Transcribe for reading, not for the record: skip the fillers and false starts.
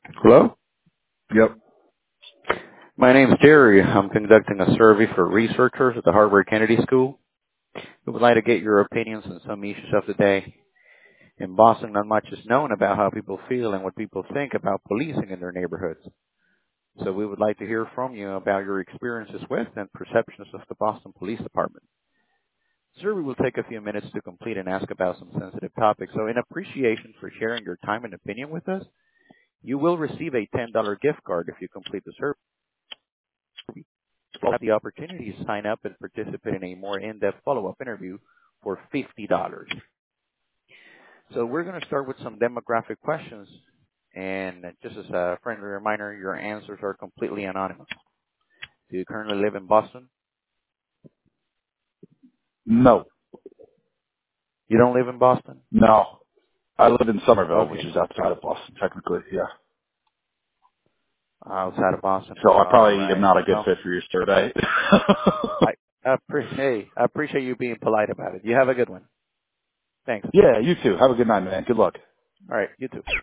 Hello? Yep. My name is Jerry. I'm conducting a survey for researchers at the Harvard Kennedy School who would like to get your opinions on some issues of the day. In Boston, not much is known about how people feel and what people think about policing in their neighborhoods. So we would like to hear from you about your experiences with and perceptions of the Boston Police Department. The survey will take a few minutes to complete and ask about some sensitive topics. So in appreciation for sharing your time and opinion with us, you will receive a $10 gift card if you complete the survey. Will have the opportunity to sign up and participate in a more in-depth follow-up interview for $50. So we're going to start with some demographic questions. And just as a friendly reminder, your answers are completely anonymous. Do you currently live in Boston? No. You don't live in Boston? No. I live in Somerville, which Okay. is outside of Boston, technically. Yeah. Outside of Boston. So I All probably am right. not a good Well, fit for your survey. I appreciate you being polite about it. You have a good one. Thanks. Yeah, you too. Have a good night, man. Good luck. All right. You too.